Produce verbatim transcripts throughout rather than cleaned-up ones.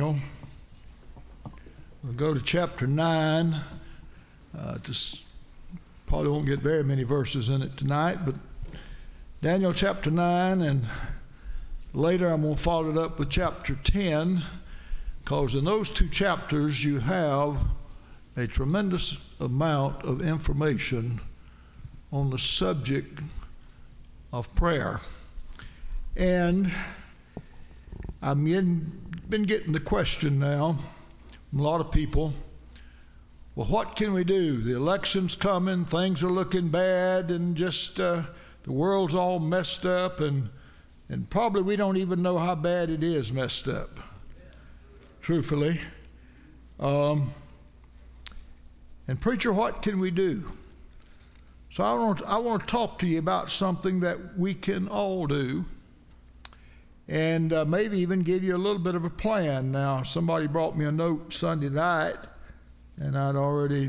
Daniel. We'll go to chapter nine. Uh, just probably won't get very many verses in it tonight, but Daniel chapter nine, and later I'm going to follow it up with chapter ten, because in those two chapters you have a tremendous amount of information on the subject of prayer. And I've been getting the question now from a lot of people, well, what can we do? The election's coming, things are looking bad, and just uh, the world's all messed up, and and probably we don't even know how bad it is messed up, truthfully. Um, and preacher, what can we do? So I want, I want to talk to you about something that we can all do, and uh, maybe even give you a little bit of a plan. Now, somebody brought me a note Sunday night, and I'd already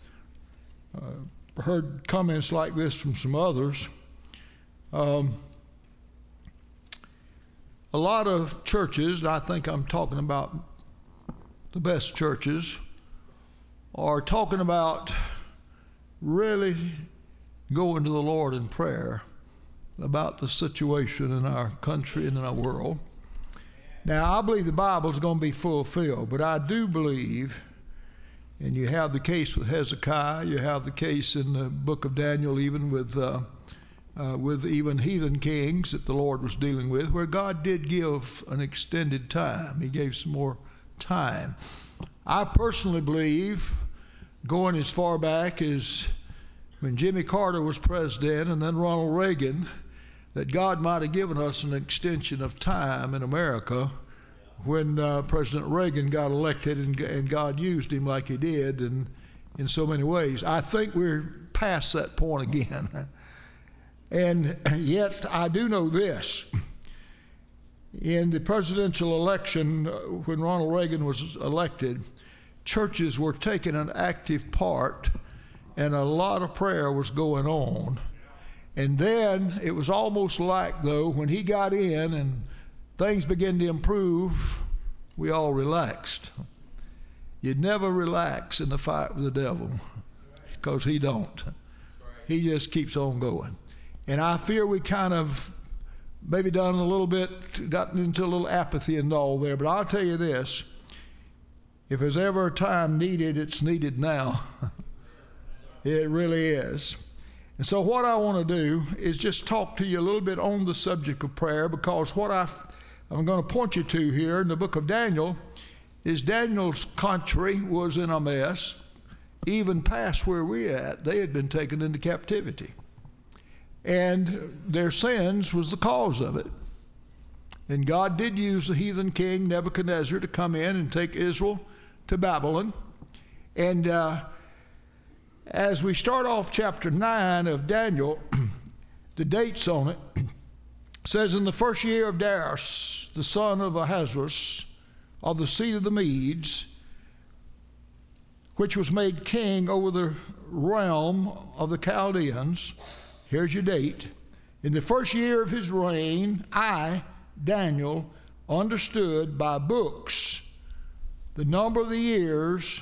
uh, heard comments like this from some others. Um, a lot of churches, and I think I'm talking about the best churches, are talking about really going to the Lord in prayer about the situation in our country and in our world. Now, I believe the Bible is going to be fulfilled, but I do believe, and you have the case with Hezekiah, you have the case in the book of Daniel, even with uh, uh, with even heathen kings that the Lord was dealing with, where God did give an extended time. He gave some more time. I personally believe, going as far back as when Jimmy Carter was president and then Ronald Reagan, that God might have given us an extension of time in America when uh, President Reagan got elected, and, and God used him like he did, and in so many ways. I think we're past that point again. And yet I do know this. In the presidential election, uh, when Ronald Reagan was elected, churches were taking an active part, and a lot of prayer was going on. And then it was almost like, though, when he got in and things began to improve, we all relaxed. You'd never relax in the fight with the devil, because he don't. He just keeps on going. And I fear we kind of maybe done a little bit, gotten into a little apathy and all there. But I'll tell you this, if there's ever a time needed, it's needed now. It really is. And so what I want to do is just talk to you a little bit on the subject of prayer, because what I, I'm going to point you to here in the book of Daniel is Daniel's country was in a mess, even past where we're at. They had been taken into captivity. And their sins was the cause of it. And God did use the heathen king Nebuchadnezzar to come in and take Israel to Babylon. And uh, as we start off chapter nine of Daniel, the dates on it says, in the first year of Darius, the son of Ahasuerus, of the seed of the Medes, which was made king over the realm of the Chaldeans. Here's your date. In the first year of his reign, I, Daniel, understood by books the number of the years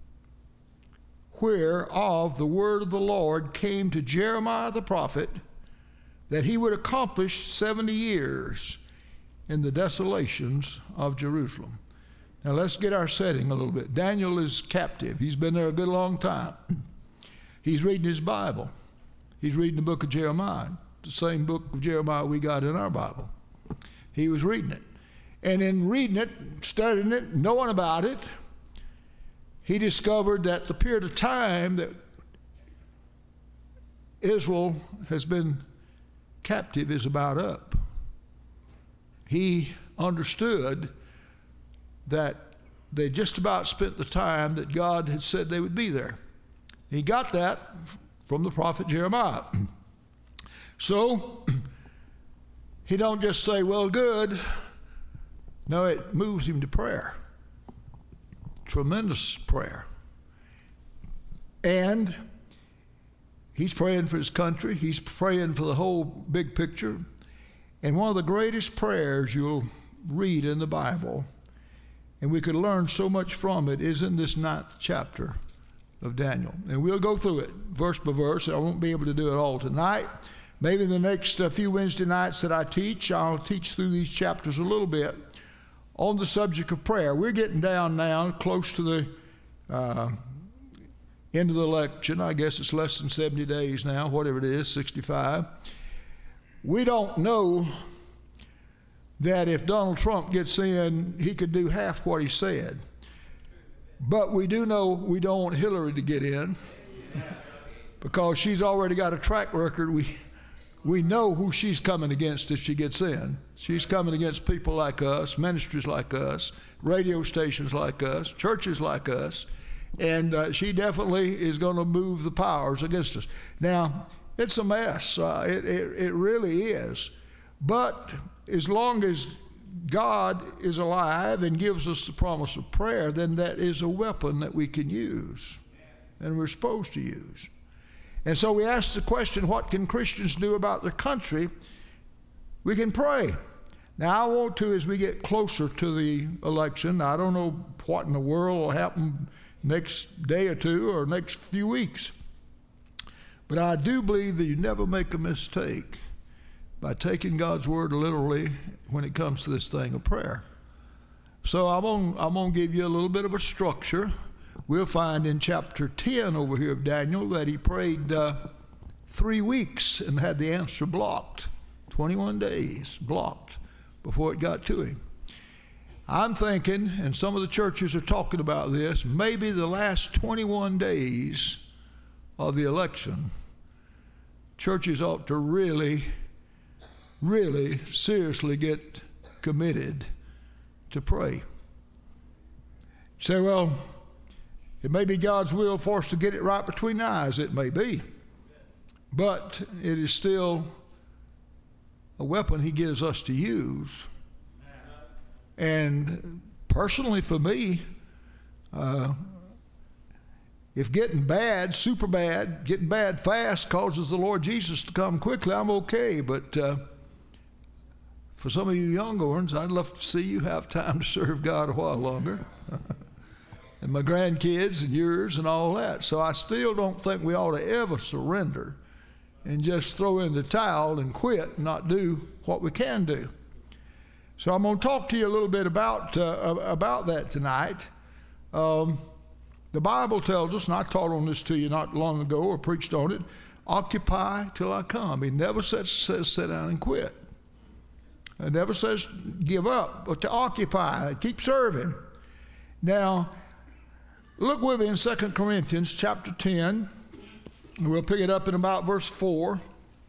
whereof the word of the Lord came to Jeremiah the prophet, that he would accomplish seventy years in the desolations of Jerusalem. Now let's get our setting a little bit. Daniel is captive. He's been there a good long time. He's reading his Bible. He's reading the book of Jeremiah, the same book of Jeremiah we got in our Bible. He was reading it. And in reading it, studying it, knowing about it, he discovered that the period of time that Israel has been captive is about up. He understood that they just about spent the time that God had said they would be there. He got that from the prophet Jeremiah. So he don't just say, well, good. No, it moves him to prayer. Tremendous prayer. And he's praying for his country. He's praying for the whole big picture. And one of the greatest prayers you'll read in the Bible And we could learn so much from it is in this ninth chapter of Daniel. And we'll go through it verse by verse. I won't be able to do it all tonight. Maybe the next uh, few Wednesday nights that I teach, I'll teach through these chapters a little bit on the subject of prayer. We're getting down now close to the uh, end of the election. I guess it's less than seventy days now, whatever it is, sixty-five. We don't know that if Donald Trump gets in, he could do half what he said. But we do know we don't want Hillary to get in because she's already got a track record. We we know who she's coming against if she gets in. She's coming against people like us, ministries like us, radio stations like us, churches like us, and uh, she definitely is going to move the powers against us. Now, it's a mess. Uh, it, it, it really is. But as long as God is alive and gives us the promise of prayer, then that is a weapon that we can use and we're supposed to use. And so we ask the question, what can Christians do about their country? We can pray. Now, I want to, as we get closer to the election, I don't know what in the world will happen next day or two or next few weeks, but I do believe that you never make a mistake by taking God's word literally when it comes to this thing of prayer. So I'm going I'm going to give you a little bit of a structure. We'll find in chapter ten over here of Daniel that he prayed uh, three weeks and had the answer blocked, twenty-one days blocked before it got to him. I'm thinking, and some of the churches are talking about this, maybe the last twenty-one days of the election, churches ought to really, really seriously get committed to pray. You say, well, it may be God's will for us to get it right between the eyes. It may be. But it is still a weapon he gives us to use. And personally for me, uh, if getting bad, super bad, getting bad fast causes the Lord Jesus to come quickly, I'm okay. But uh, for some of you young ones, I'd love to see you have time to serve God a while longer. And my grandkids and yours and all that. So I still don't think we ought to ever surrender and just throw in the towel and quit and not do what we can do. So I'm going to talk to you a little bit about uh, about that tonight. Um, the Bible tells us, and I taught on this to you not long ago or preached on it, occupy till I come. He never says, says sit down and quit. It never says give up, but to occupy, keep serving. Now, look with me in Second Corinthians chapter ten. We'll pick it up in about verse four.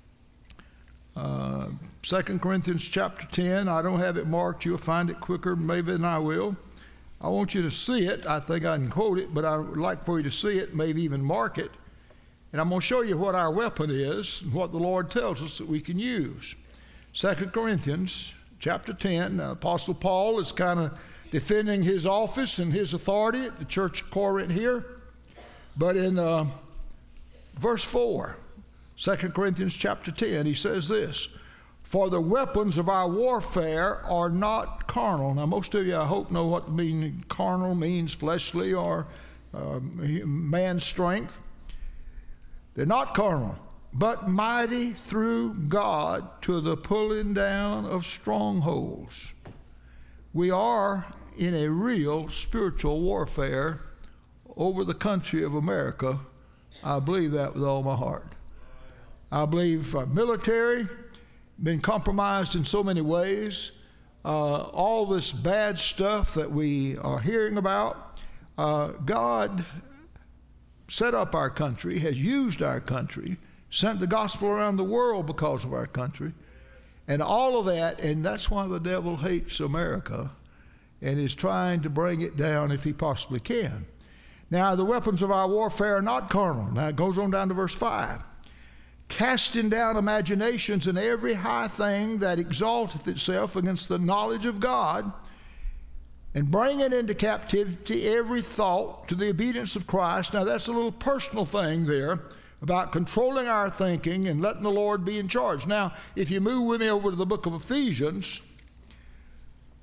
Uh, Second Corinthians chapter ten. I don't have it marked. You'll find it quicker maybe than I will. I want you to see it. I think I can quote it, but I would like for you to see it, maybe even mark it. And I'm going to show you what our weapon is and what the Lord tells us that we can use. Second Corinthians chapter ten. Now, Apostle Paul is kind of defending his office and his authority at the church of Corinth here. But in uh, verse four, Second Corinthians chapter ten, he says this, for the weapons of our warfare are not carnal. Now, most of you, I hope, know what the meaning carnal means, fleshly or uh, man's strength. They're not carnal, but mighty through God to the pulling down of strongholds. We are in a real spiritual warfare over the country of America. I believe that with all my heart. I believe our military been compromised in so many ways. Uh, all this bad stuff that we are hearing about, uh, God set up our country, has used our country, sent the gospel around the world because of our country, and all of that, and that's why the devil hates America and is trying to bring it down if he possibly can. Now, the weapons of our warfare are not carnal. Now, it goes on down to verse five. Casting down imaginations and every high thing that exalteth itself against the knowledge of God, and bringing into captivity every thought to the obedience of Christ. Now, that's a little personal thing there about controlling our thinking and letting the Lord be in charge. Now, if you move with me over to the book of Ephesians,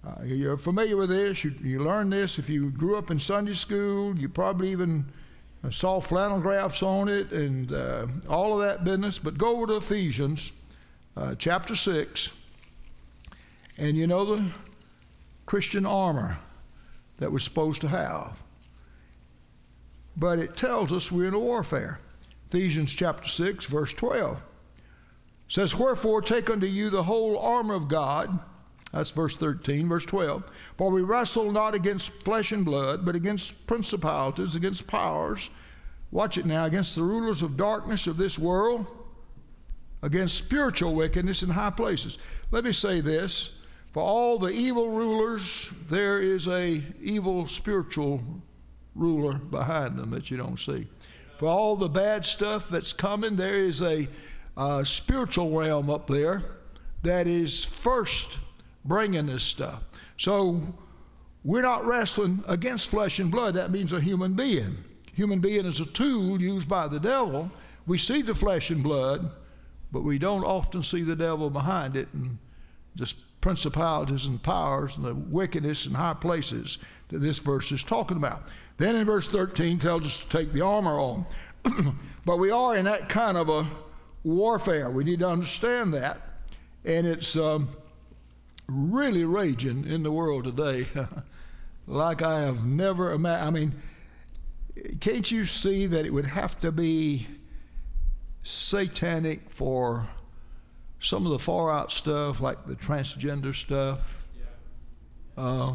Uh, you're familiar with this. You, you learned this. If you grew up in Sunday school, you probably even uh, saw flannel graphs on it and uh, all of that business. But go over to Ephesians uh, chapter six, and you know the Christian armor that we're supposed to have. But it tells us we're in a warfare. Ephesians chapter six, verse twelve says, "Wherefore take unto you the whole armor of God." That's verse thirteen, verse twelve. "For we wrestle not against flesh and blood, but against principalities, against powers." Watch it now. "Against the rulers of darkness of this world, against spiritual wickedness in high places." Let me say this. For all the evil rulers, there is a evil spiritual ruler behind them that you don't see. For all the bad stuff that's coming, there is a uh, spiritual realm up there that is first bringing this stuff. So we're not wrestling against flesh and blood. That means a human being. Human being is a tool used by the devil. We see the flesh and blood, but we don't often see the devil behind it and the principalities and powers and the wickedness in high places that this verse is talking about. Then in verse thirteen tells us to take the armor on. But we are in that kind of a warfare. We need to understand that. And it's um, really raging in the world today like I have never imagined. I mean, can't you see that it would have to be satanic for some of the far out stuff, like the transgender stuff, uh,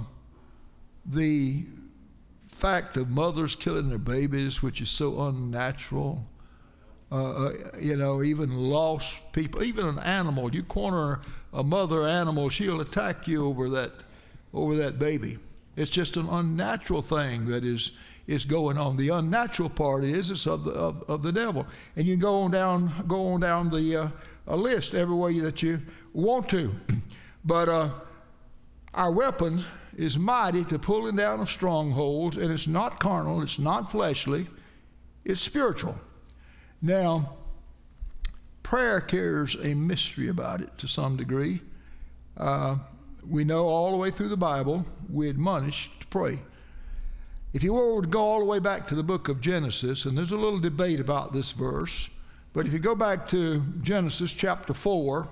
the fact of mothers killing their babies, which is so unnatural, uh, you know, even lost people, even an animal. You corner a mother animal, she'll attack you over that, over that baby. It's just an unnatural thing that is is going on. The unnatural part is it's of the of, of the devil, and you can go on down go on down the uh, a list every way that you want to. But uh, our weapon is mighty to pulling down of strongholds, and it's not carnal, it's not fleshly, it's spiritual. Now, prayer carries a mystery about it to some degree. Uh, we know all the way through the Bible, we admonish to pray. If you were to go all the way back to the book of Genesis, and there's a little debate about this verse, but if you go back to Genesis chapter four,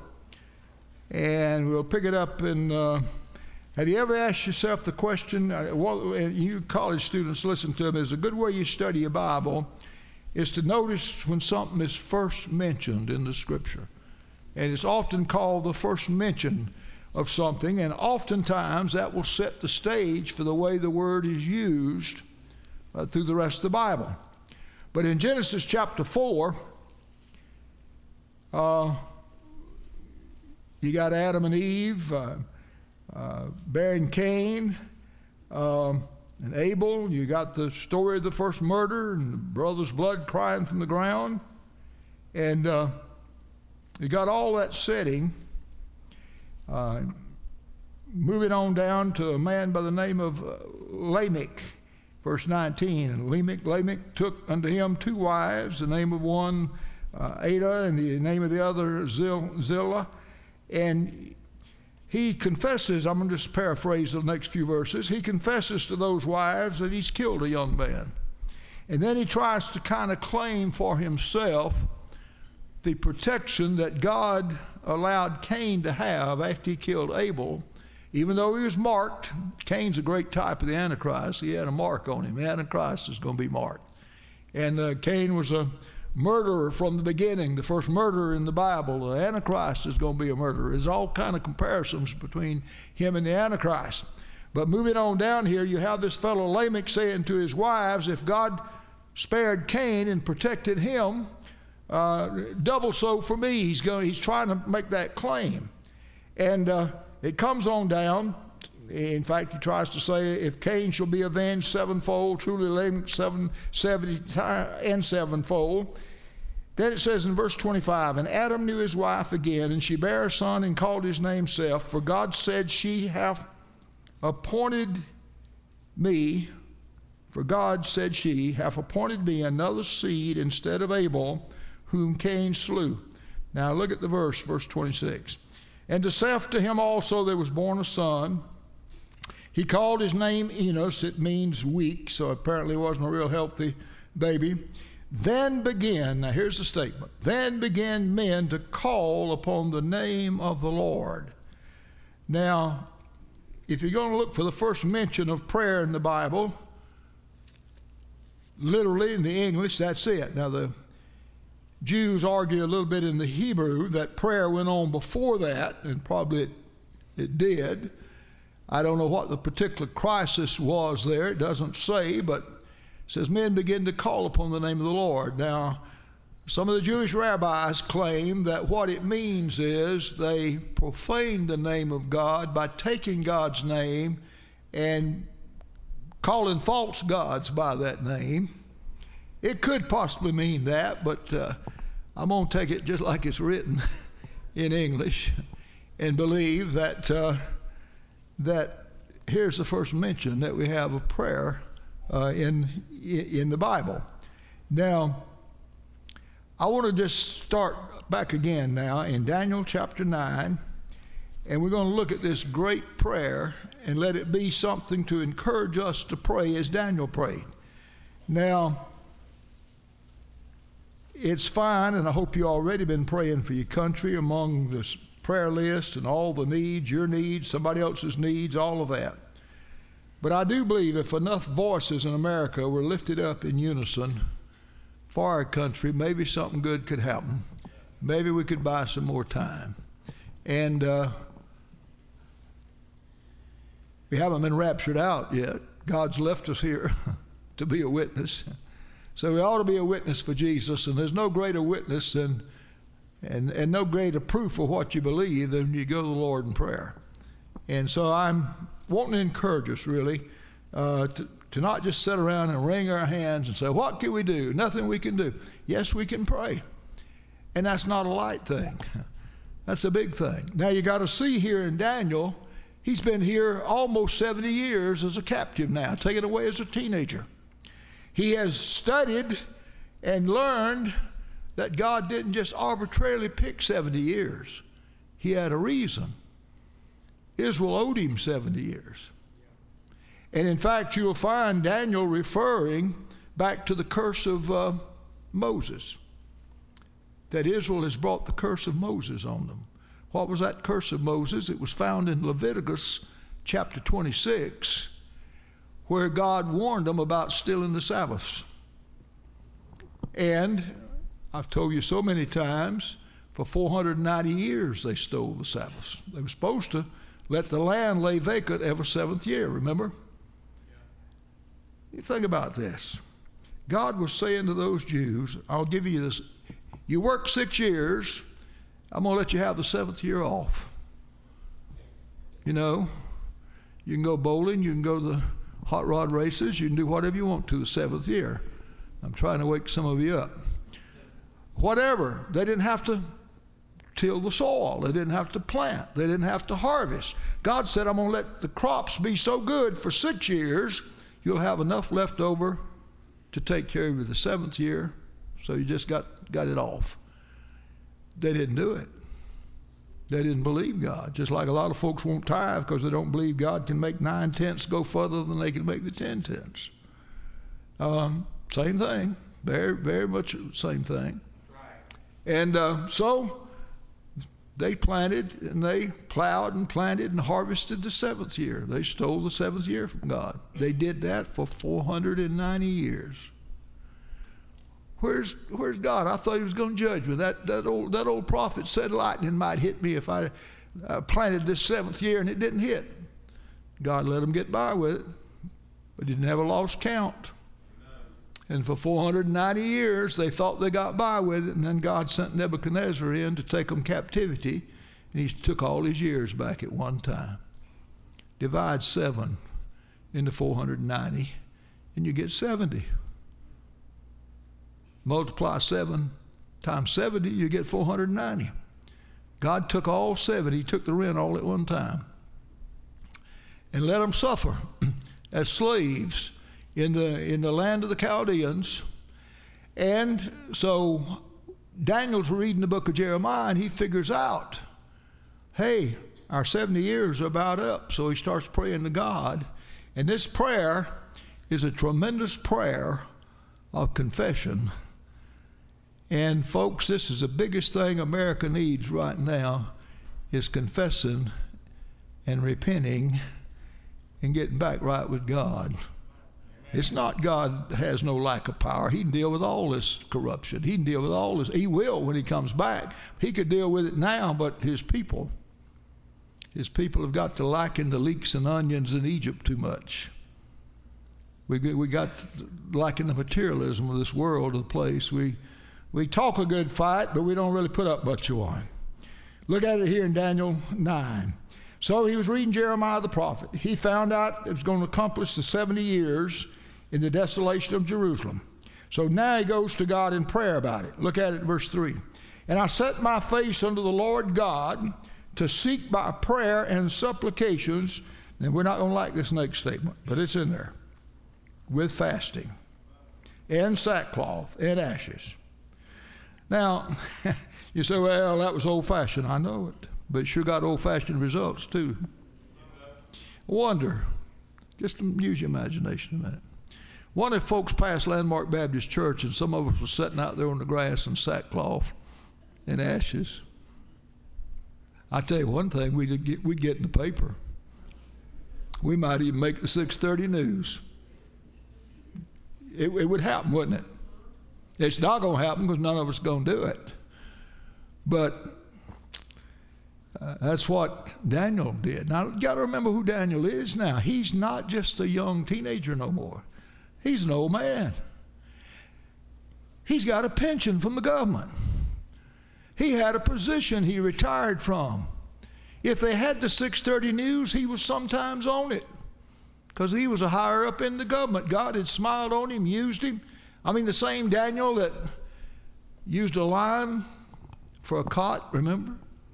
and we'll pick it up in, uh, have you ever asked yourself the question, uh, well, and you college students listen to me, there's a good way you study your Bible is to notice when something is first mentioned in the scripture. And it's often called the first mention of something, and oftentimes that will set the stage for the way the word is used uh, through the rest of the Bible. But in Genesis chapter four, uh, you got Adam and Eve, uh, uh, bearing Cain, um, and Abel. You got the story of the first murder and the brother's blood crying from the ground. And uh, you got all that setting. Uh, moving on down to a man by the name of uh, Lamech, verse nineteen. And Lamech, Lamech took unto him two wives, the name of one uh, Ada and the name of the other Zil, Zillah. And he confesses, I'm going to just paraphrase the next few verses, he confesses to those wives that he's killed a young man. And then he tries to kind of claim for himself the protection that God allowed Cain to have after he killed Abel. Even though he was marked, Cain's a great type of the Antichrist. He had a mark on him. The Antichrist is going to be marked. And uh, Cain was a murderer from the beginning, the first murderer in the Bible. The Antichrist is going to be a murderer. There's all kind of comparisons between him and the Antichrist. But moving on down here, you have this fellow Lamech saying to his wives, if God spared Cain and protected him, uh, double so for me. He's going. He's trying to make that claim. And uh, it comes on down. In fact, he tries to say, if Cain shall be avenged sevenfold, truly Lamech seven, seventy and sevenfold. Then it says in verse twenty-five, and Adam knew his wife again, and she bare a son and called his name Seth, for God said, she hath appointed me, for God said she hath appointed me another seed instead of Abel, whom Cain slew. Now look at the verse, verse twenty-six. And to Seth, to him also there was born a son, He called his name Enos. It means weak, so apparently he wasn't a real healthy baby. Then began, now here's the statement, then began men to call upon the name of the Lord. Now, if you're going to look for the first mention of prayer in the Bible, literally in the English, that's it. Now, the Jews argue a little bit in the Hebrew that prayer went on before that, and probably it, it did. I don't know what the particular crisis was there. It doesn't say, but it says men begin to call upon the name of the Lord. Now, some of the Jewish rabbis claim that what it means is they profane the name of God by taking God's name and calling false gods by that name. It could possibly mean that, but uh, I'm going to take it just like it's written in English and believe that uh, that here's the first mention that we have of prayer uh, in in the Bible. Now, I want to just start back again now in Daniel chapter nine, and we're going to look at this great prayer and let it be something to encourage us to pray as Daniel prayed. Now, it's fine, and I hope you've already been praying for your country among this prayer list and all the needs, your needs, somebody else's needs, all of that. But I do believe if enough voices in America were lifted up in unison for our country, maybe something good could happen. Maybe we could buy some more time. And uh, we haven't been raptured out yet. God's left us here to be a witness. So we ought to be a witness for Jesus, and there's no greater witness than And, and no greater proof of what you believe than you go to the Lord in prayer. And so I'm wanting to encourage us, really, uh, to, to not just sit around and wring our hands and say, what can we do? Nothing we can do. Yes, we can pray. And that's not a light thing. That's a big thing. Now, you got to see here in Daniel, he's been here almost seventy years as a captive now, taken away as a teenager. He has studied and learned that God didn't just arbitrarily pick seventy years. He had a reason. Israel owed him seventy years. And in fact, you'll find Daniel referring back to the curse of uh, Moses, that Israel has brought the curse of Moses on them. What was that curse of Moses? It was found in Leviticus chapter twenty-six, where God warned them about stealing the Sabbaths. And I've told you so many times, for four hundred ninety years they stole the Sabbaths. They were supposed to let the land lay vacant every seventh year, remember? You think about this. God was saying to those Jews, I'll give you this. You work six years, I'm going to let you have the seventh year off. You know, you can go bowling, you can go to the hot rod races, you can do whatever you want to the seventh year. I'm trying to wake some of you up. Whatever. They didn't have to till the soil. They didn't have to plant. They didn't have to harvest. God said, I'm going to let the crops be so good for six years, you'll have enough left over to take care of you the seventh year. So you just got, got it off. They didn't do it. They didn't believe God. Just like a lot of folks won't tithe because they don't believe God can make nine tenths go further than they can make the ten tenths. Um, same thing. Very, very much the same thing. And uh, so they planted and they plowed and planted and harvested the seventh year. They stole the seventh year from God. They did that for four hundred ninety years. Where's where's God? I thought he was going to judge me. That that old that old prophet said lightning might hit me if I uh, planted this seventh year and it didn't hit. God let them get by with it, but he didn't have a lost count. And for four hundred ninety years, they thought they got by with it, and then God sent Nebuchadnezzar in to take them captivity, and he took all his years back at one time. Divide seven into four hundred ninety, and you get seventy. Multiply seven times seventy, you get four hundred ninety. God took all seventy, he took the rent all at one time, and let them suffer as slaves in the in the land of the Chaldeans. And so Daniel's reading the book of Jeremiah, and he figures out, hey, our seventy years are about up. So he starts praying to God. And this prayer is a tremendous prayer of confession. And folks, this is the biggest thing America needs right now, is confessing and repenting and getting back right with God. It's not God has no lack of power. He can deal with all this corruption. He can deal with all this. He will when he comes back. He could deal with it now, but his people, his people have got to liken the leeks and onions in Egypt too much. We we got liking the materialism of this world of the place. We we talk a good fight, but we don't really put up much of one. Look at it here in Daniel nine. So he was reading Jeremiah the prophet. He found out it was going to accomplish the seventy years in the desolation of Jerusalem. So now he goes to God in prayer about it. Look at it, verse three. And I set my face unto the Lord God to seek by prayer and supplications. And we're not going to like this next statement, but it's in there. With fasting and sackcloth and ashes. Now, you say, well, that was old-fashioned. I know it. But it sure got old-fashioned results, too. I wonder, just use your imagination a minute. What if folks passed Landmark Baptist Church and some of us were sitting out there on the grass in sackcloth and ashes? I tell you one thing, we'd get, we'd get in the paper. We might even make the six thirty news. It, it would happen, wouldn't it? It's not going to happen because none of us are going to do it. But uh, that's what Daniel did. Now, you got to remember who Daniel is now. He's not just a young teenager no more. He's an old man. He's got a pension from the government. He had a position he retired from. If they had the six thirty news, he was sometimes on it because he was a higher up in the government. God had smiled on him, used him. I mean, the same Daniel that used a lion for a cot, remember?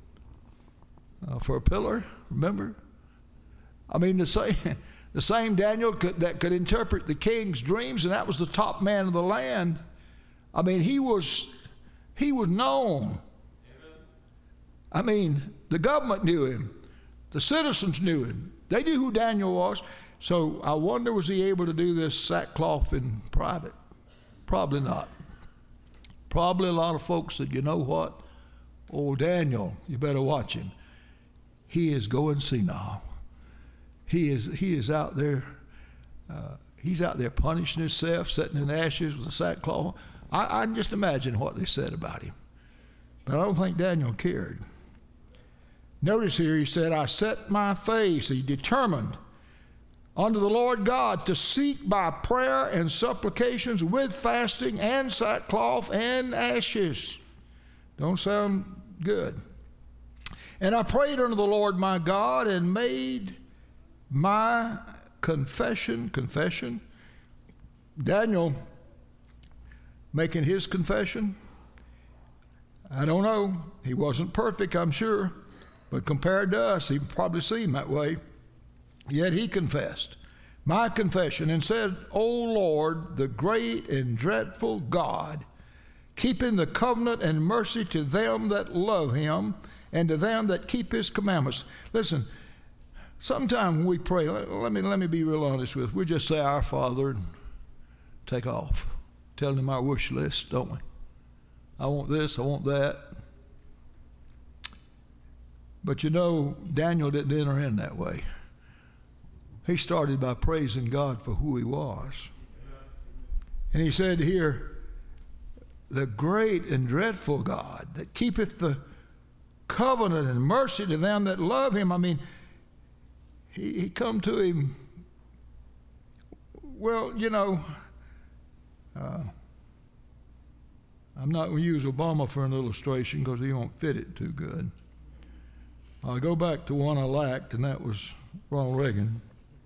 Uh, for a pillar, remember? I mean, the same, the same Daniel could, that could interpret the king's dreams, and that was the top man of the land. I mean, he was, he was known. I mean, the government knew him. The citizens knew him. They knew who Daniel was. So I wonder, was he able to do this sackcloth in private? Probably not. Probably a lot of folks said, you know what? Oh, Daniel, you better watch him. He is going senile. He is, he is out there, uh, he's out there punishing himself, sitting in ashes with a sackcloth. I, I can just imagine what they said about him. But I don't think Daniel cared. Notice here he said, I set my face, he determined, unto the Lord God to seek by prayer and supplications with fasting and sackcloth and ashes. Don't sound good. And I prayed unto the Lord my God and made my confession, confession. Daniel making his confession. I don't know. He wasn't perfect, I'm sure. But compared to us, he probably seemed that way. Yet he confessed my confession and said, O Lord, the great and dreadful God, keeping the covenant and mercy to them that love him and to them that keep his commandments. Listen, sometimes when we pray, let, let me let me be real honest with you. We just say our Father and take off, telling him our wish list, don't we? I want this, I want that. But you know, Daniel didn't enter in that way. He started by praising God for who he was. And he said here, the great and dreadful God that keepeth the covenant and mercy to them that love him. I mean, he, he come to him, well, you know, uh, I'm not going to use Obama for an illustration because he won't fit it too good. I'll go back to one I liked, and that was Ronald Reagan.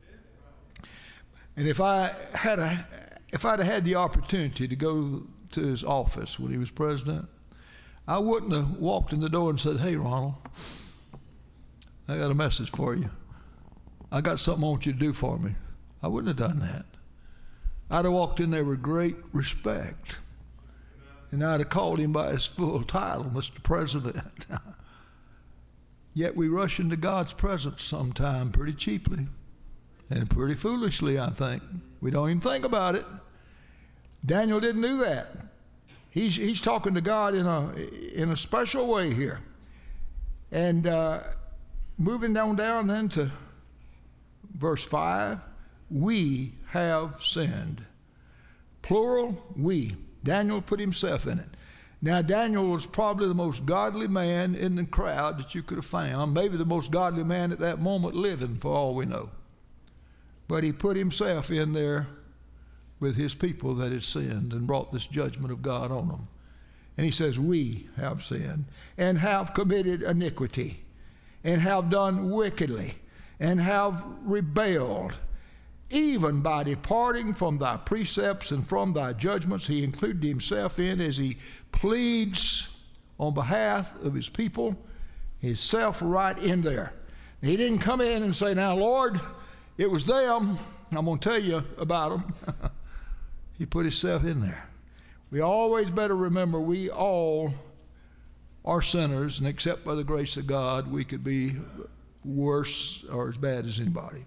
And if I had a, if I'd had the opportunity to go to his office when he was president, I wouldn't have walked in the door and said, hey, Ronald, I got a message for you. I got something I want you to do for me. I wouldn't have done that. I'd have walked in there with great respect. And I'd have called him by his full title, Mister President. Yet we rush into God's presence sometime pretty cheaply and pretty foolishly, I think. We don't even think about it. Daniel didn't do that. He's, he's talking to God in a, in a special way here. And uh, moving down down then to verse five, we have sinned. Plural, we. Daniel put himself in it. Now, Daniel was probably the most godly man in the crowd that you could have found, maybe the most godly man at that moment living, for all we know. But he put himself in there with his people that had sinned and brought this judgment of God on them. And he says, we have sinned and have committed iniquity and have done wickedly and have rebelled. Even by departing from thy precepts and from thy judgments, he included himself in as he pleads on behalf of his people, himself right in there. He didn't come in and say, now, Lord, it was them. I'm going to tell you about them. He put himself in there. We always better remember we all are sinners, and except by the grace of God, we could be worse or as bad as anybody.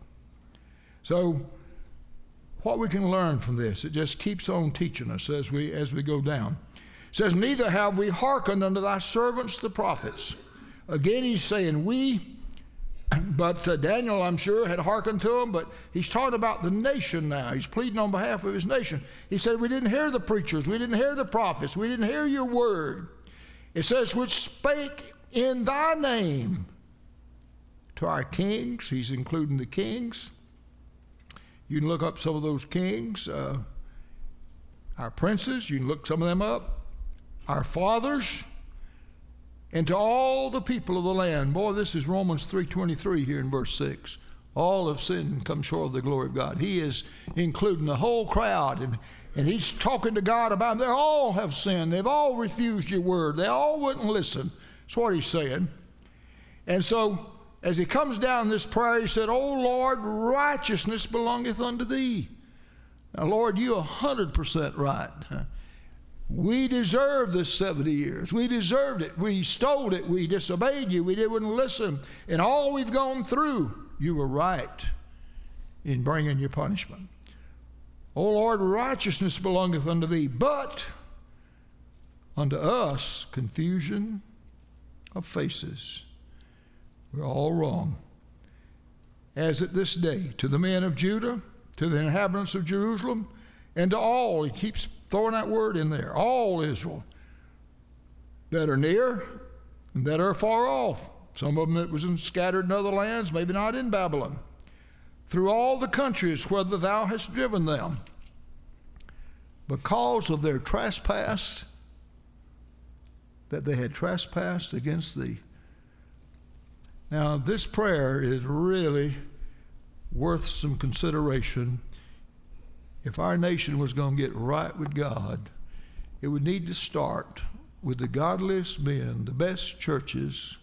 So what we can learn from this, it just keeps on teaching us as we as we go down. It says, neither have we hearkened unto thy servants the prophets. Again, he's saying we, but uh, Daniel, I'm sure, had hearkened to him, but he's talking about the nation now. He's pleading on behalf of his nation. He said, we didn't hear the preachers, we didn't hear the prophets, we didn't hear your word. It says, which spake in thy name to our kings. He's including the kings. You can look up some of those kings, uh, our princes, you can look some of them up, our fathers, and to all the people of the land. Boy, this is Romans three twenty-three here in verse six. All have sinned and come short of the glory of God. He is including the whole crowd, and, and he's talking to God about them. They all have sinned. They've all refused your word. They all wouldn't listen. That's what he's saying. And so, as he comes down this prayer, he said, O Lord, righteousness belongeth unto thee. Now, Lord, you're one hundred percent right. We deserved this seventy years. We deserved it. We stole it. We disobeyed you. We didn't listen. And all we've gone through, you were right in bringing your punishment. O Lord, righteousness belongeth unto thee, but unto us confusion of faces. We're all wrong. As at this day, to the men of Judah, to the inhabitants of Jerusalem, and to all, he keeps throwing that word in there, all Israel, that are near and that are far off. Some of them that was in, scattered in other lands, maybe not in Babylon. Through all the countries whither thou hast driven them, because of their trespass, that they had trespassed against thee. Now, this prayer is really worth some consideration. If our nation was going to get right with God, it would need to start with the godliest men, the best churches,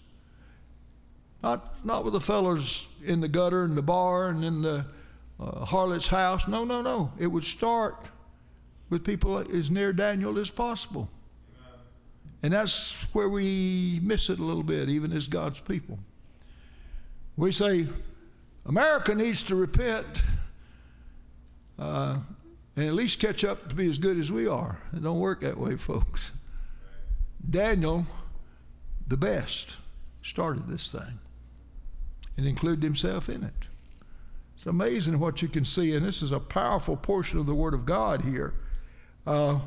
not, not with the fellows in the gutter and the bar and in the uh, harlot's house. No, no, no. It would start with people as near Daniel as possible. Amen. And that's where we miss it a little bit, even as God's people. We say, America needs to repent uh, and at least catch up to be as good as we are. It don't work that way, folks. Daniel, the best, started this thing and included himself in it. It's amazing what you can see, and this is a powerful portion of the Word of God here. Uh,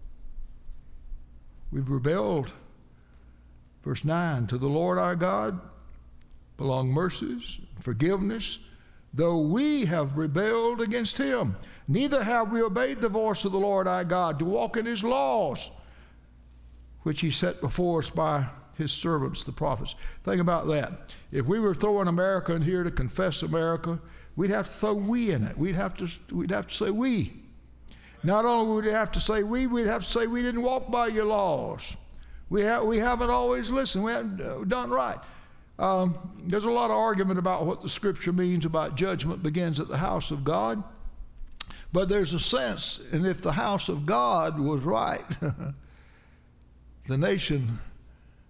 we've rebelled. Verse nine, to the Lord our God belong mercies, forgiveness, though we have rebelled against him. Neither have we obeyed the voice of the Lord our God to walk in his laws, which he set before us by his servants, the prophets. Think about that. If we were throwing America in here to confess America, we'd have to throw we in it. We'd have to, we'd have to say we. Not only would we have to say we, we'd have to say we didn't walk by your laws. We, ha- we haven't always listened. We haven't uh, done right. Um, there's a lot of argument about what the scripture means about judgment begins at the house of God. But there's a sense, and if the house of God was right, the nation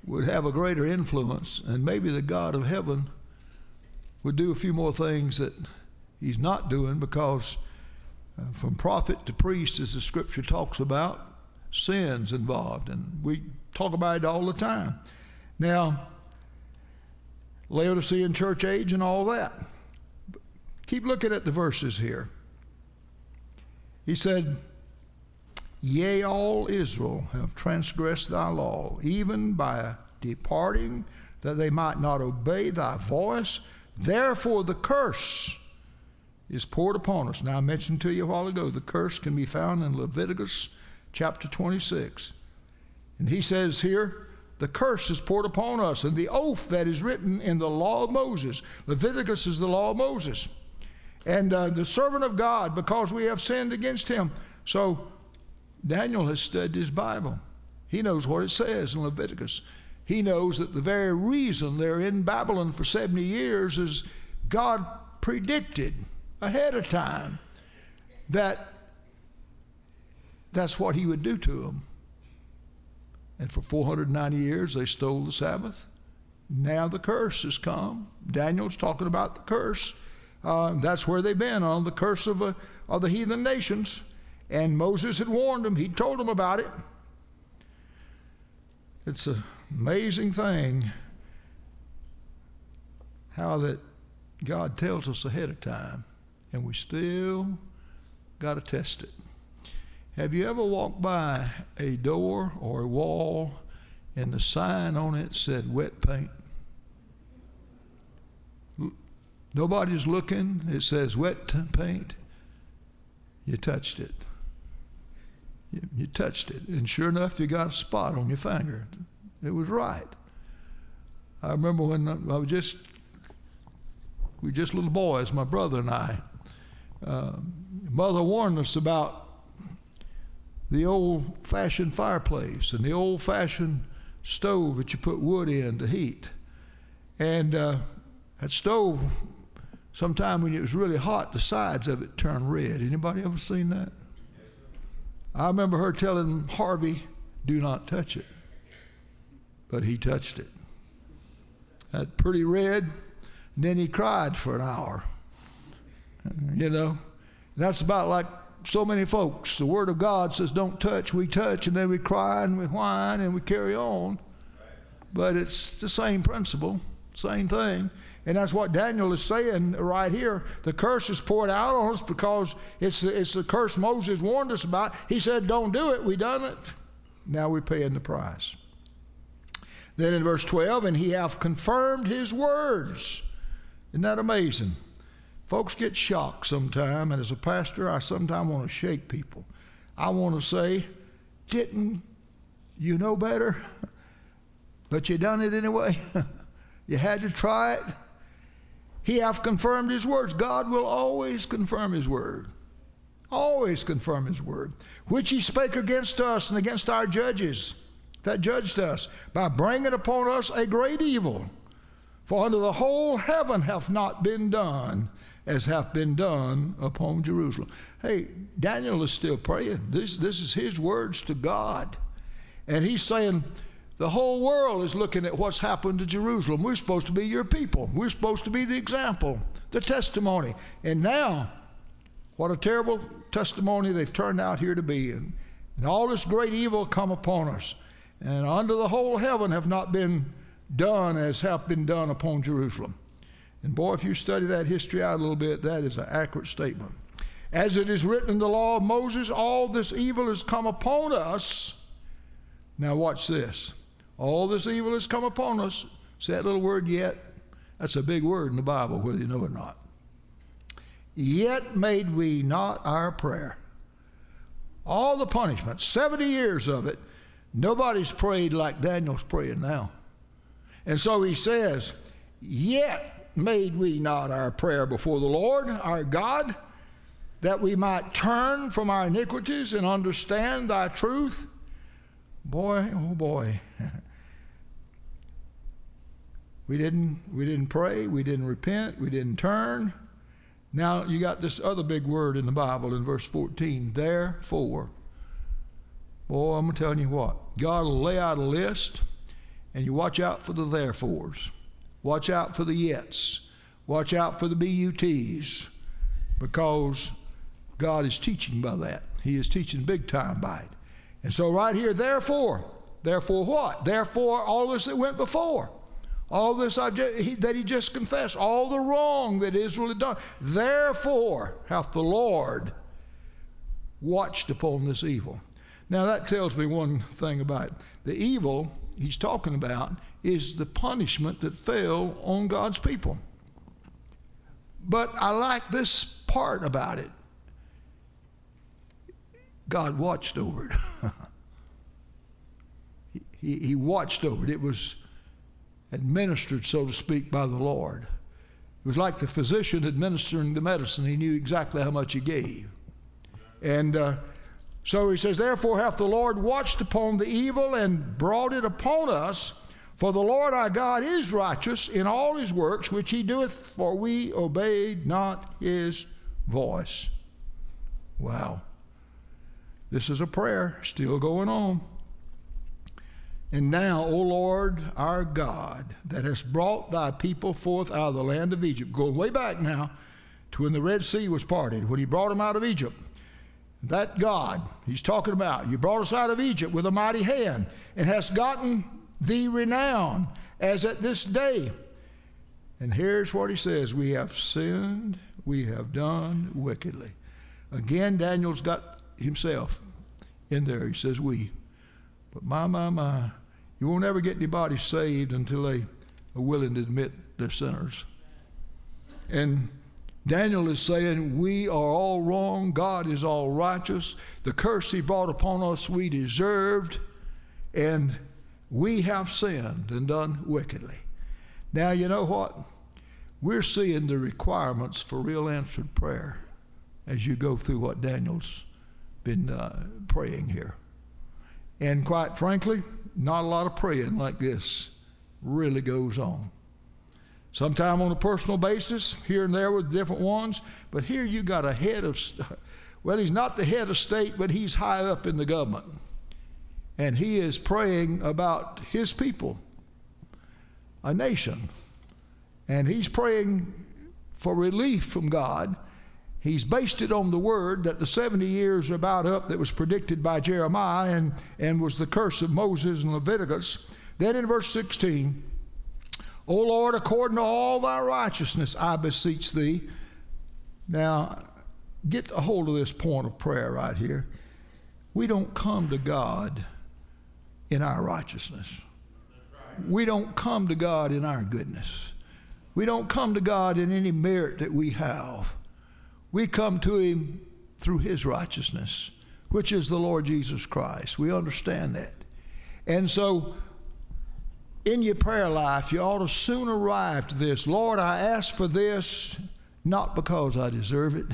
would have a greater influence, and maybe the God of heaven would do a few more things that he's not doing, because uh, from prophet to priest, as the scripture talks about, sin's involved, and we talk about it all the time. Now, Laodicean church age and all that. Keep looking at the verses here. He said, yea, all Israel have transgressed thy law, even by departing, that they might not obey thy voice. Therefore the curse is poured upon us. Now, I mentioned to you a while ago, the curse can be found in Leviticus chapter twenty-six. And he says here, the curse is poured upon us, and the oath that is written in the law of Moses. Leviticus is the law of Moses. And uh, the servant of God, because we have sinned against him. So Daniel has studied his Bible. He knows what it says in Leviticus. He knows that the very reason they're in Babylon for seventy years is God predicted ahead of time that that's what he would do to them. And for four hundred ninety years, they stole the Sabbath. Now the curse has come. Daniel's talking about the curse. Uh, that's where they've been, on the curse of, uh, of the heathen nations. And Moses had warned them. He told them about it. It's an amazing thing how that God tells us ahead of time, and we still got to test it. Have you ever walked by a door or a wall and the sign on it said wet paint? Nobody's looking. It says wet paint. You touched it. You, you touched it. And sure enough, you got a spot on your finger. It was right. I remember when I was just, we were just little boys, my brother and I. Uh, Mother warned us about the old-fashioned fireplace and the old-fashioned stove that you put wood in to heat. And uh, that stove, sometime when it was really hot, the sides of it turned red. Anybody ever seen that? I remember her telling Harvey, do not touch it. But he touched it. That pretty red, and then he cried for an hour. You know, and that's about like so many folks. The Word of God says don't touch, we touch, and then we cry and we whine and we carry on. But it's the same principle, same thing. And that's what Daniel is saying right here. The curse is poured out on us because it's the, it's the curse Moses warned us about. He said don't do it, we done it. Now we're paying the price. Then in verse twelve, and he hath confirmed his words. Isn't that amazing? Folks get shocked sometime, and as a pastor, I sometimes want to shake people. I want to say, didn't you know better? But you done it anyway. You had to try it. He hath confirmed his words. God will always confirm his word. Always confirm his word. Which he spake against us and against our judges that judged us, by bringing upon us a great evil. For unto the whole heaven hath not been done as hath been done upon Jerusalem. Hey, Daniel is still praying. This, this is his words to God. And he's saying, the whole world is looking at what's happened to Jerusalem. We're supposed to be your people. We're supposed to be the example, the testimony. And now, what a terrible testimony they've turned out here to be. And, and all this great evil come upon us. And unto the whole heaven have not been done as hath been done upon Jerusalem. And boy, if you study that history out a little bit, that is an accurate statement. As it is written in the law of Moses, all this evil has come upon us. Now watch this. All this evil has come upon us. See that little word yet? That's a big word in the Bible, whether you know it or not. Yet made we not our prayer. All the punishment, seventy years of it, nobody's prayed like Daniel's praying now. And so he says, yet made we not our prayer before the Lord, our God, that we might turn from our iniquities and understand thy truth. Boy, oh boy. we didn't we didn't pray, we didn't repent, we didn't turn. Now you got this other big word in the Bible in verse fourteen, therefore. Boy, I'm telling you what, God will lay out a list, And you watch out for the therefores. Watch out for the yets. Watch out for the B U Ts, because God is teaching by that. He is teaching big time by it. And so right here, therefore, therefore what? Therefore all this that went before. All this I just, he, that he just confessed, all the wrong that Israel had done. Therefore hath the Lord watched upon this evil. Now that tells me one thing about it. The evil he's talking about is the punishment that fell on God's people. But I like this part about it. God watched over it. he, he watched over it. It was administered, so to speak, by the Lord. It was like the physician administering the medicine. He knew exactly how much he gave. And uh, so he says, therefore hath the Lord watched upon the evil and brought it upon us. For the Lord our God is righteous in all his works which he doeth, for we obeyed not his voice. Wow. This is a prayer still going on. And now, O Lord our God, that hast brought thy people forth out of the land of Egypt, going way back now to when the Red Sea was parted, when he brought them out of Egypt. That God he's talking about, you brought us out of Egypt with a mighty hand, and hast gotten thee renown as at this day. And here's what he says, we have sinned, we have done wickedly. Again, Daniel's got himself in there. He says we. But my, my, my, you won't ever get anybody saved until they are willing to admit they're sinners. And Daniel is saying we are all wrong. God is all righteous. The curse he brought upon us we deserved. And we have sinned and done wickedly. Now, you know what? We're seeing the requirements for real answered prayer as you go through what Daniel's been uh, praying here. And quite frankly, not a lot of praying like this really goes on. Sometime on a personal basis, here and there with different ones, but here you got a head of, well, he's not the head of state, but he's high up in the government. And he is praying about his people, a nation. And he's praying for relief from God. He's based it on the word that the seventy years are about up that was predicted by Jeremiah and, and was the curse of Moses and Leviticus. Then in verse sixteen, O Lord, according to all thy righteousness, I beseech thee. Now, get a hold of this point of prayer right here. We don't come to God in our righteousness. We don't come to God in our goodness. We don't come to God in any merit that we have. We come to him through his righteousness, which is the Lord Jesus Christ. We understand that. And so in your prayer life, you ought to soon arrive to this. Lord, I ask for this not because I deserve it.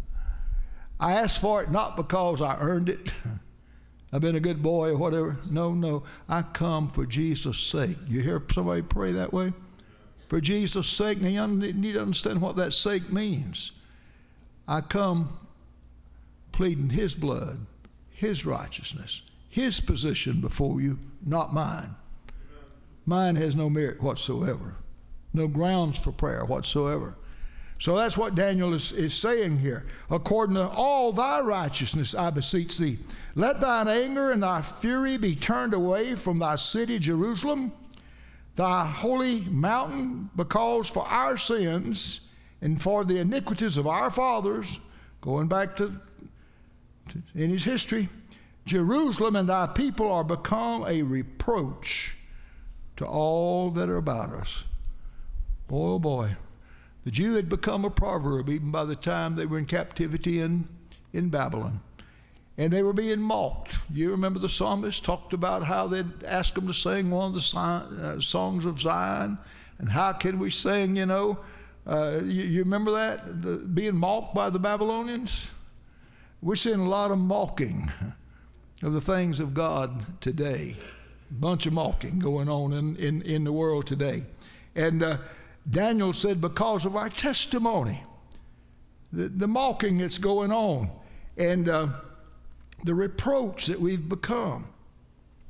I ask for it not because I earned it. I've been a good boy or whatever. No, no. I come for Jesus' sake. You hear somebody pray that way? For Jesus' sake. Now you need to understand what that sake means. I come pleading his blood, his righteousness, his position before you, not mine. Mine has no merit whatsoever, no grounds for prayer whatsoever. So that's what Daniel is, is saying here. According to all thy righteousness, I beseech thee, let thine anger and thy fury be turned away from thy city, Jerusalem, thy holy mountain, because for our sins and for the iniquities of our fathers, going back to, to in his history, Jerusalem and thy people are become a reproach to all that are about us. Boy, oh boy. The Jew had become a proverb even by the time they were in captivity in, in Babylon. And they were being mocked. You remember the psalmist talked about how they'd ask them to sing one of the uh, songs of Zion. And how can we sing, you know? Uh, you, you remember that? The, being mocked by the Babylonians? We're seeing a lot of mocking of the things of God today. A bunch of mocking going on in, in, in the world today. And uh, Daniel said, because of our testimony, the, the mocking that's going on, and uh, the reproach that we've become.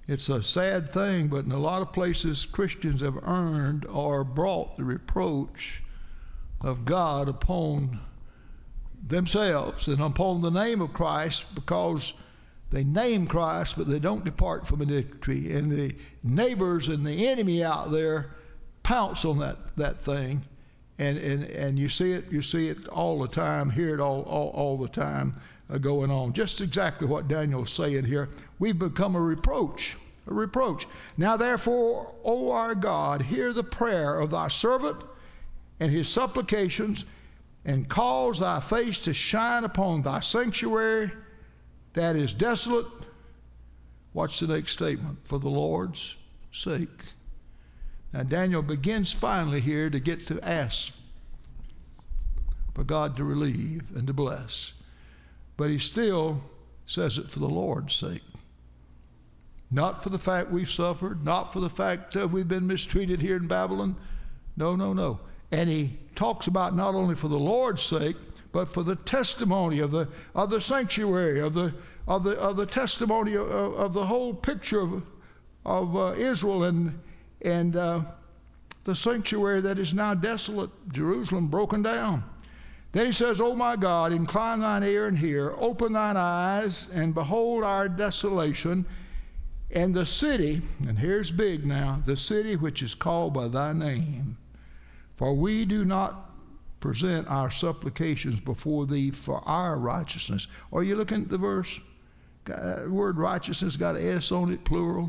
It's a sad thing, but in a lot of places, Christians have earned or brought the reproach of God upon themselves and upon the name of Christ, because they name Christ, but they don't depart from iniquity. And the neighbors and the enemy out there pounce on that, that thing. And, and, and you see it, you see it all the time, hear it all, all, all the time uh, going on. Just exactly what Daniel's saying here. We've become a reproach, a reproach. Now therefore, O our God, hear the prayer of thy servant and his supplications, and cause thy face to shine upon thy sanctuary that is desolate. Watch the next statement. For the Lord's sake. Now Daniel begins finally here to get to ask for God to relieve and to bless. But he still says it for the Lord's sake. Not for the fact we've suffered, not for the fact that we've been mistreated here in Babylon. No, no, no. And he talks about not only for the Lord's sake, but for the testimony of the of the sanctuary, of the of the of the testimony of, of the whole picture of of uh, Israel and and uh, the sanctuary that is now desolate, Jerusalem broken down. Then he says, O my God, incline thine ear and hear, open thine eyes and behold our desolation, and the city, and here's big now, the city which is called by thy name. For we do not present our supplications before thee for our righteousness. Are you looking at the verse? The word righteousness got an S on it, plural.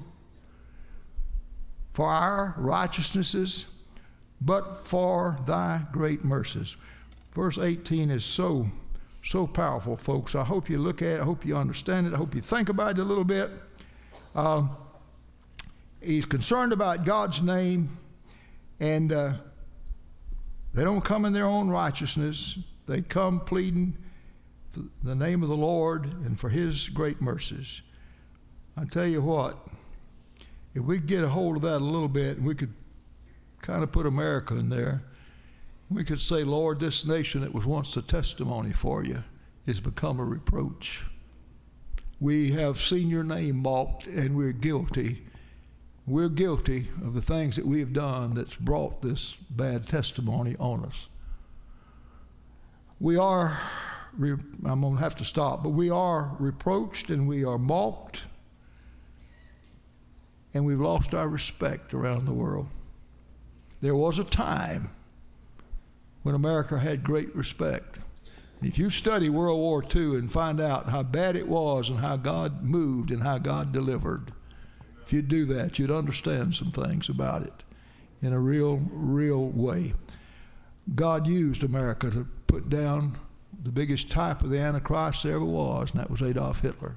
For our righteousnesses, but for thy great mercies. Verse eighteen is so, so powerful, folks. I hope you look at it. I hope you understand it. I hope you think about it a little bit. Uh, he's concerned about God's name, and uh, they don't come in their own righteousness. They come pleading for the name of the Lord and for his great mercies. I tell you what, if we could get a hold of that a little bit, and we could kind of put America in there, we could say, Lord, this nation that was once a testimony for you has become a reproach. We have seen your name mocked, and we're guilty. We're guilty of the things that we have done that's brought this bad testimony on us. We are, I'm going to have to stop, but we are reproached and we are mocked, and we've lost our respect around the world. There was a time when America had great respect. If you study World War Two and find out how bad it was and how God moved and how God delivered, if you'd do that, you'd understand some things about it in a real, real way. God used America to put down the biggest type of the Antichrist there ever was, and that was Adolf Hitler.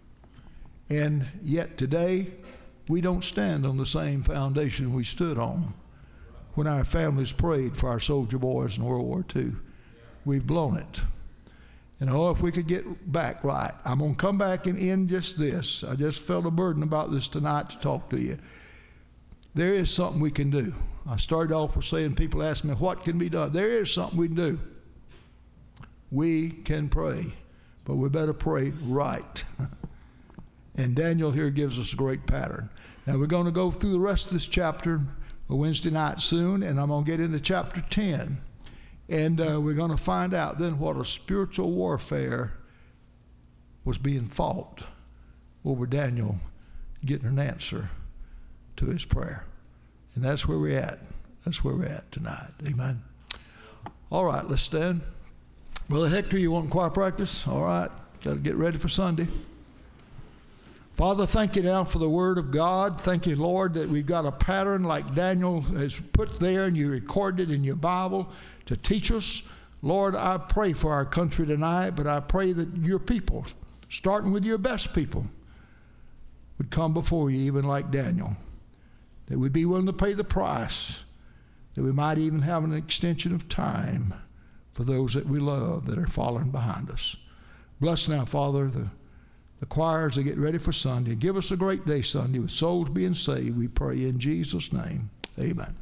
And yet today, we don't stand on the same foundation we stood on when our families prayed for our soldier boys in World War Two. We've blown it. And oh, if we could get back right. I'm going to come back and end just this. I just felt a burden about this tonight to talk to you. There is something we can do. I started off with saying, people ask me, what can be done? There is something we can do. We can pray, but we better pray right. And Daniel here gives us a great pattern. Now we're going to go through the rest of this chapter Wednesday night soon, and I'm going to get into chapter ten. And uh, we're going to find out then what a spiritual warfare was being fought over Daniel getting an answer to his prayer. And that's where we're at. That's where we're at tonight. Amen. All right, let's stand. Brother Hector, you want choir practice? All right, got to get ready for Sunday. Father, thank you now for the Word of God. Thank you, Lord, that we've got a pattern like Daniel has put there and you recorded in your Bible to teach us. Lord, I pray for our country tonight, but I pray that your people, starting with your best people, would come before you even like Daniel, that we'd be willing to pay the price, that we might even have an extension of time for those that we love that are following behind us. Bless now, Father, the The choirs that get ready for Sunday. Give us a great day Sunday with souls being saved, we pray in Jesus' name. Amen.